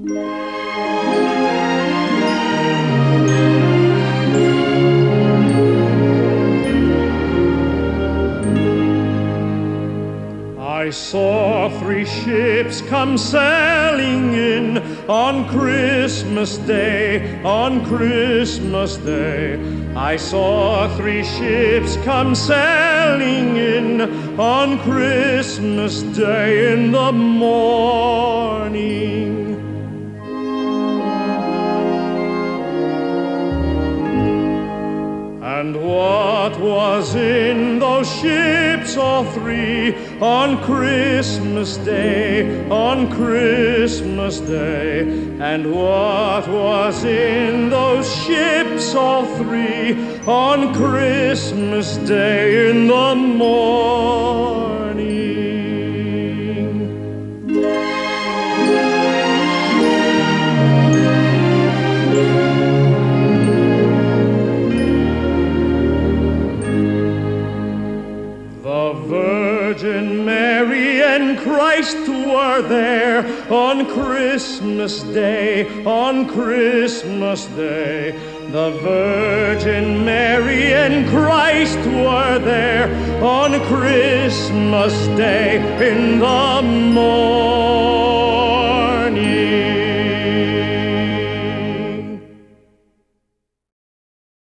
I saw three ships come sailing in on Christmas Day, on Christmas Day. I saw three ships come sailing in on Christmas Day in the morning. And what was in those ships, all three, on Christmas Day, on Christmas Day? And what was in those ships, all three, on Christmas Day in the morning? The Virgin Mary and Christ were there on Christmas Day, on Christmas Day. The Virgin Mary and Christ were there on Christmas Day in the morning.